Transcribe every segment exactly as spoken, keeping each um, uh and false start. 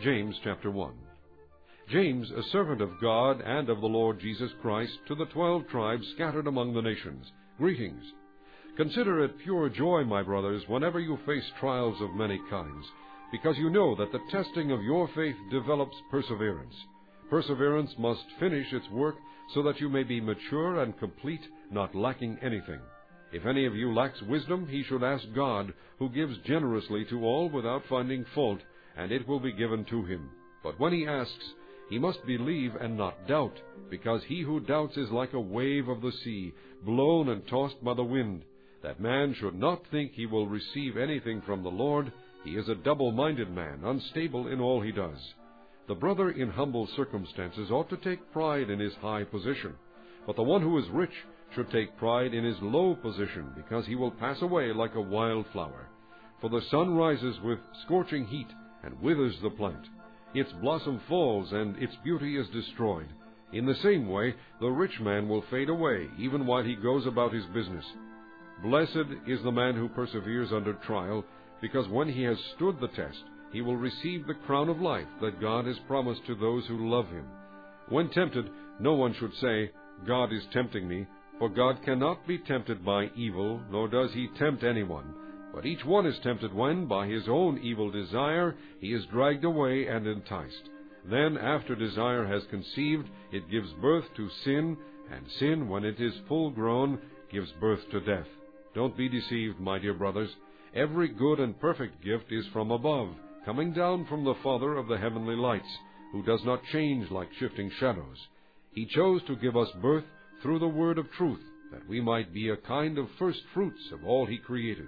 James chapter one. James, a servant of God and of the Lord Jesus Christ, to the twelve tribes scattered among the nations, greetings. Consider it pure joy, my brothers, whenever you face trials of many kinds, because you know that the testing of your faith develops perseverance. Perseverance must finish its work, so that you may be mature and complete, not lacking anything. If any of you lacks wisdom, he should ask God, who gives generously to all without finding fault, and it will be given to him. But when he asks, he must believe and not doubt, because he who doubts is like a wave of the sea, blown and tossed by the wind. That man should not think he will receive anything from the Lord. He is a double-minded man, unstable in all he does. The brother in humble circumstances ought to take pride in his high position, but the one who is rich should take pride in his low position, because he will pass away like a wild flower. For the sun rises with scorching heat and withers the plant. Its blossom falls, and its beauty is destroyed. In the same way, the rich man will fade away, even while he goes about his business. Blessed is the man who perseveres under trial, because when he has stood the test, he will receive the crown of life that God has promised to those who love him. When tempted, no one should say, God is tempting me, for God cannot be tempted by evil, nor does he tempt anyone. But each one is tempted when, by his own evil desire, he is dragged away and enticed. Then, after desire has conceived, it gives birth to sin, and sin, when it is full grown, gives birth to death. Don't be deceived, my dear brothers. Every good and perfect gift is from above, coming down from the Father of the heavenly lights, who does not change like shifting shadows. He chose to give us birth through the word of truth, that we might be a kind of first fruits of all he created.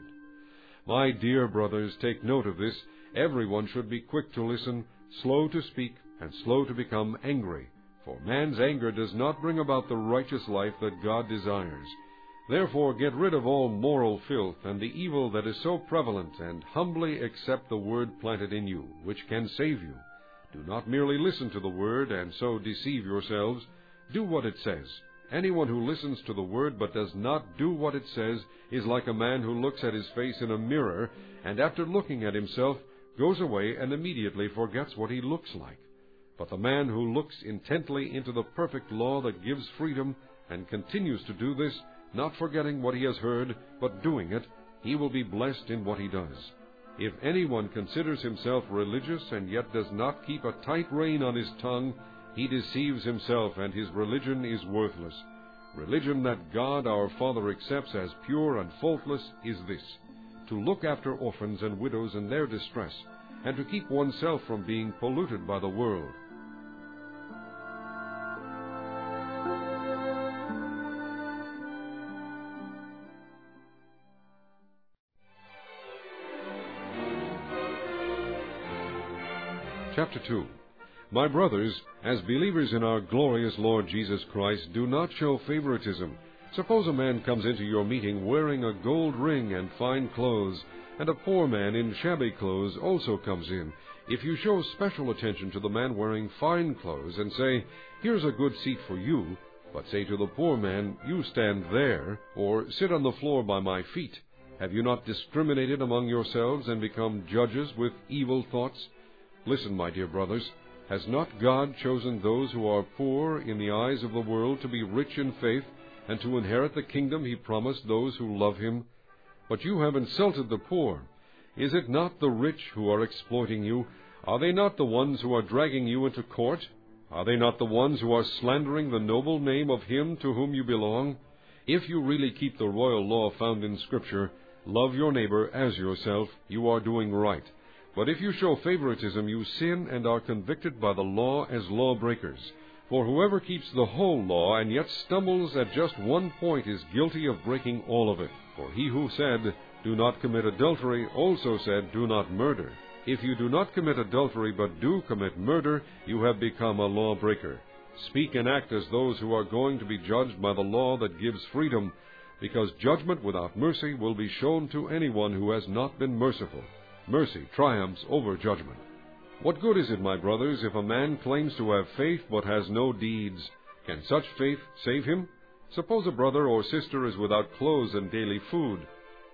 My dear brothers, take note of this. Everyone should be quick to listen, slow to speak, and slow to become angry, for man's anger does not bring about the righteous life that God desires. Therefore get rid of all moral filth and the evil that is so prevalent, and humbly accept the word planted in you, which can save you. Do not merely listen to the word and so deceive yourselves. Do what it says. Anyone who listens to the word but does not do what it says is like a man who looks at his face in a mirror, and after looking at himself goes away and immediately forgets what he looks like. But the man who looks intently into the perfect law that gives freedom, and continues to do this, not forgetting what he has heard, but doing it, he will be blessed in what he does. If anyone considers himself religious and yet does not keep a tight rein on his tongue, he deceives himself, and his religion is worthless. Religion that God our Father accepts as pure and faultless is this: to look after orphans and widows in their distress, and to keep oneself from being polluted by the world. Chapter two. My brothers, as believers in our glorious Lord Jesus Christ, do not show favoritism. Suppose a man comes into your meeting wearing a gold ring and fine clothes, and a poor man in shabby clothes also comes in. If you show special attention to the man wearing fine clothes and say, "Here's a good seat for you," but say to the poor man, "You stand there," or "Sit on the floor by my feet," have you not discriminated among yourselves and become judges with evil thoughts? Listen, my dear brothers. Has not God chosen those who are poor in the eyes of the world to be rich in faith, and to inherit the kingdom he promised those who love him? But you have insulted the poor. Is it not the rich who are exploiting you? Are they not the ones who are dragging you into court? Are they not the ones who are slandering the noble name of him to whom you belong? If you really keep the royal law found in Scripture, love your neighbor as yourself, you are doing right. But if you show favoritism, you sin and are convicted by the law as lawbreakers. For whoever keeps the whole law and yet stumbles at just one point is guilty of breaking all of it. For he who said, "Do not commit adultery," also said, "Do not murder." If you do not commit adultery but do commit murder, you have become a lawbreaker. Speak and act as those who are going to be judged by the law that gives freedom, because judgment without mercy will be shown to anyone who has not been merciful. Mercy triumphs over judgment. What good is it, my brothers, if a man claims to have faith but has no deeds? Can such faith save him? Suppose a brother or sister is without clothes and daily food.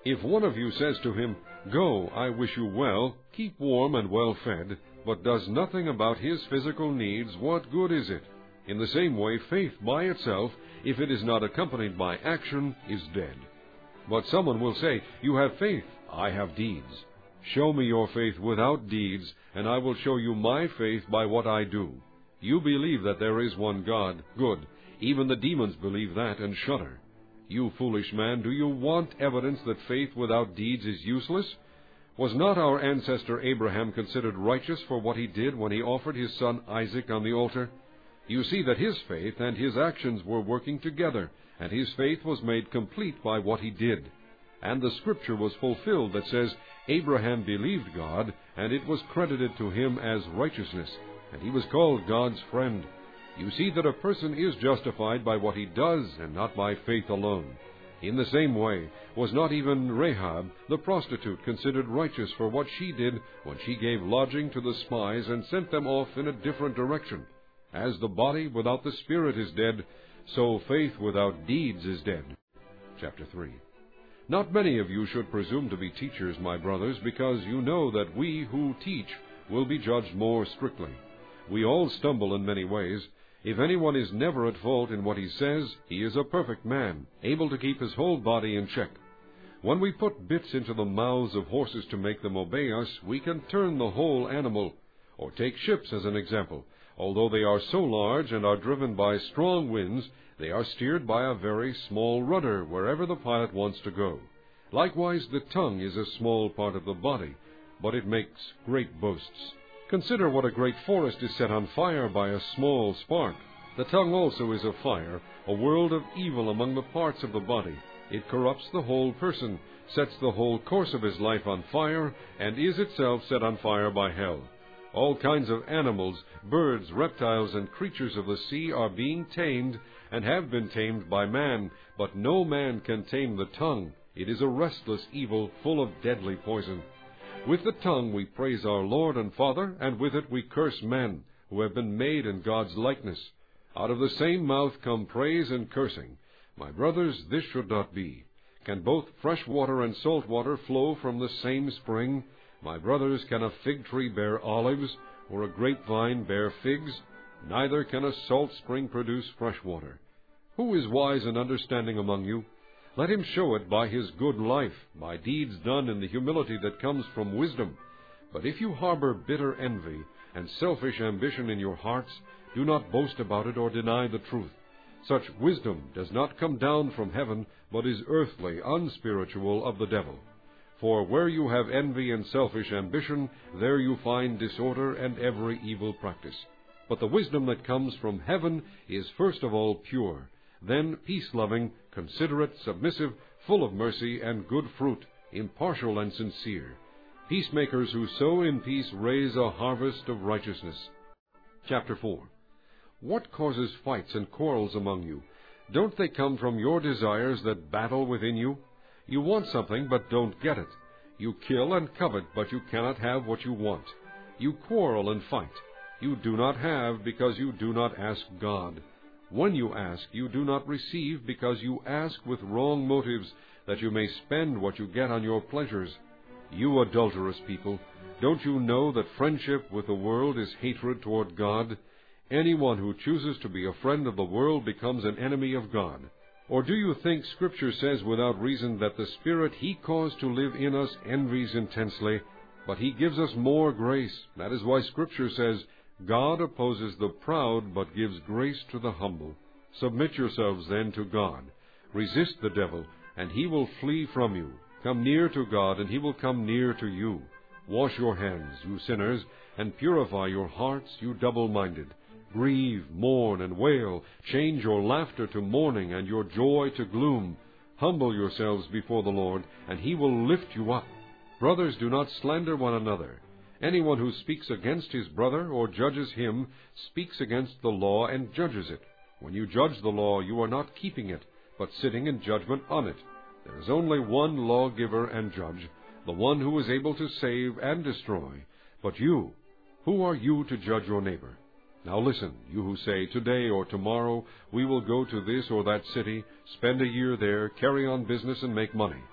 If one of you says to him, "Go, I wish you well, keep warm and well fed," but does nothing about his physical needs, what good is it? In the same way, faith by itself, if it is not accompanied by action, is dead. But someone will say, "You have faith, I have deeds." Show me your faith without deeds, and I will show you my faith by what I do. You believe that there is one God. Good. Even the demons believe that and shudder. You foolish man, do you want evidence that faith without deeds is useless? Was not our ancestor Abraham considered righteous for what he did when he offered his son Isaac on the altar? You see that his faith and his actions were working together, and his faith was made complete by what he did. And the Scripture was fulfilled that says, "Abraham believed God, and it was credited to him as righteousness, and he was called God's friend." You see that a person is justified by what he does, and not by faith alone. In the same way, was not even Rahab, the prostitute, considered righteous for what she did when she gave lodging to the spies and sent them off in a different direction? As the body without the spirit is dead, so faith without deeds is dead. Chapter three. Not many of you should presume to be teachers, my brothers, because you know that we who teach will be judged more strictly. We all stumble in many ways. If anyone is never at fault in what he says, he is a perfect man, able to keep his whole body in check. When we put bits into the mouths of horses to make them obey us, we can turn the whole animal. Or take ships as an example. Although they are so large and are driven by strong winds, they are steered by a very small rudder wherever the pilot wants to go. Likewise, the tongue is a small part of the body, but it makes great boasts. Consider what a great forest is set on fire by a small spark. The tongue also is a fire, a world of evil among the parts of the body. It corrupts the whole person, sets the whole course of his life on fire, and is itself set on fire by hell. All kinds of animals, birds, reptiles, and creatures of the sea are being tamed, and have been tamed by man, but no man can tame the tongue. It is a restless evil, full of deadly poison. With the tongue we praise our Lord and Father, and with it we curse men, who have been made in God's likeness. Out of the same mouth come praise and cursing. My brothers, this should not be. Can both fresh water and salt water flow from the same spring? My brothers, can a fig tree bear olives, or a grapevine bear figs? Neither can a salt spring produce fresh water. Who is wise and understanding among you? Let him show it by his good life, by deeds done in the humility that comes from wisdom. But if you harbor bitter envy and selfish ambition in your hearts, do not boast about it or deny the truth. Such wisdom does not come down from heaven, but is earthly, unspiritual, of the devil. For where you have envy and selfish ambition, there you find disorder and every evil practice. But the wisdom that comes from heaven is first of all pure, then peace-loving, considerate, submissive, full of mercy and good fruit, impartial and sincere. Peacemakers who sow in peace raise a harvest of righteousness. Chapter four. What causes fights and quarrels among you? Don't they come from your desires that battle within you? You want something, but don't get it. You kill and covet, but you cannot have what you want. You quarrel and fight. You do not have, because you do not ask God. When you ask, you do not receive, because you ask with wrong motives, that you may spend what you get on your pleasures. You adulterous people, don't you know that friendship with the world is hatred toward God? Anyone who chooses to be a friend of the world becomes an enemy of God. Or do you think Scripture says without reason that the Spirit He caused to live in us envies intensely, but He gives us more grace? That is why Scripture says, God opposes the proud, but gives grace to the humble. Submit yourselves then to God. Resist the devil, and he will flee from you. Come near to God, and He will come near to you. Wash your hands, you sinners, and purify your hearts, you double-minded. Grieve, mourn, and wail. Change your laughter to mourning, and your joy to gloom. Humble yourselves before the Lord, and He will lift you up. Brothers, do not slander one another. Anyone who speaks against his brother or judges him speaks against the law and judges it. When you judge the law, you are not keeping it, but sitting in judgment on it. There is only one lawgiver and judge, the one who is able to save and destroy. But you, who are you to judge your neighbor? Now listen, you who say, today or tomorrow we will go to this or that city, spend a year there, carry on business and make money.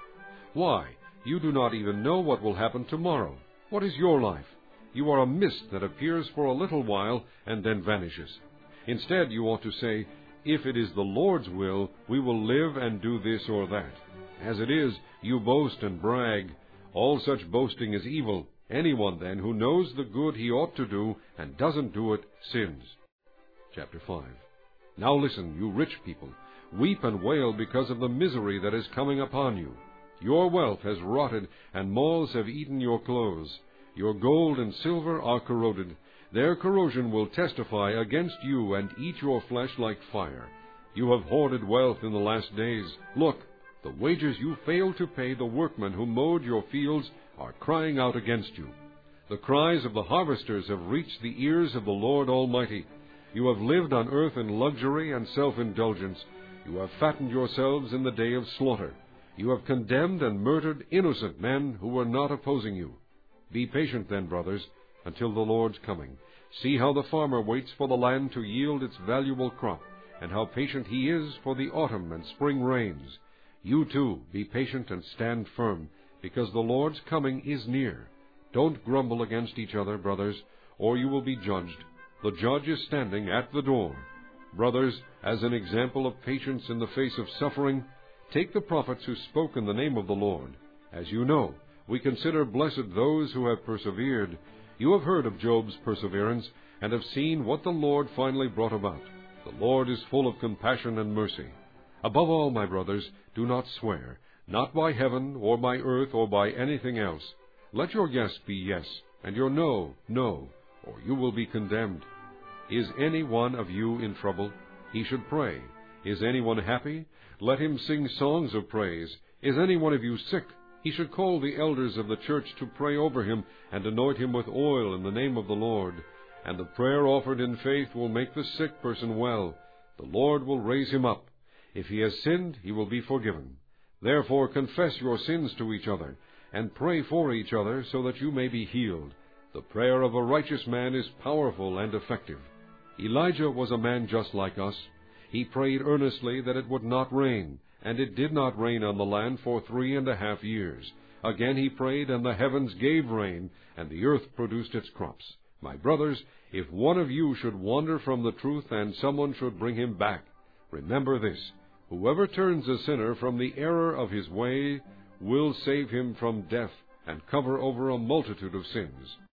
Why, you do not even know what will happen tomorrow. What is your life? You are a mist that appears for a little while and then vanishes. Instead, you ought to say, if it is the Lord's will, we will live and do this or that. As it is, you boast and brag. All such boasting is evil. Anyone, then, who knows the good he ought to do and doesn't do it, sins. Chapter five. Now listen, you rich people. Weep and wail because of the misery that is coming upon you. Your wealth has rotted, and moths have eaten your clothes. Your gold and silver are corroded. Their corrosion will testify against you and eat your flesh like fire. You have hoarded wealth in the last days. Look, the wages you failed to pay the workmen who mowed your fields are crying out against you. The cries of the harvesters have reached the ears of the Lord Almighty. You have lived on earth in luxury and self-indulgence. You have fattened yourselves in the day of slaughter. You have condemned and murdered innocent men who were not opposing you. Be patient then, brothers, until the Lord's coming. See how the farmer waits for the land to yield its valuable crop, and how patient he is for the autumn and spring rains. You too, be patient and stand firm, because the Lord's coming is near. Don't grumble against each other, brothers, or you will be judged. The judge is standing at the door. Brothers, as an example of patience in the face of suffering, take the prophets who spoke in the name of the Lord. As you know, we consider blessed those who have persevered. You have heard of Job's perseverance, and have seen what the Lord finally brought about. The Lord is full of compassion and mercy. Above all, my brothers, do not swear, not by heaven, or by earth, or by anything else. Let your yes be yes, and your no, no, or you will be condemned. Is any one of you in trouble? He should pray. Is anyone happy? Let him sing songs of praise. Is any one of you sick? He should call the elders of the church to pray over him and anoint him with oil in the name of the Lord. And the prayer offered in faith will make the sick person well. The Lord will raise him up. If he has sinned, he will be forgiven. Therefore confess your sins to each other, and pray for each other so that you may be healed. The prayer of a righteous man is powerful and effective. Elijah was a man just like us. He prayed earnestly that it would not rain, and it did not rain on the land for three and a half years. Again he prayed, and the heavens gave rain, and the earth produced its crops. My brothers, if one of you should wander from the truth, and someone should bring him back, remember this: whoever turns a sinner from the error of his way will save him from death, and cover over a multitude of sins.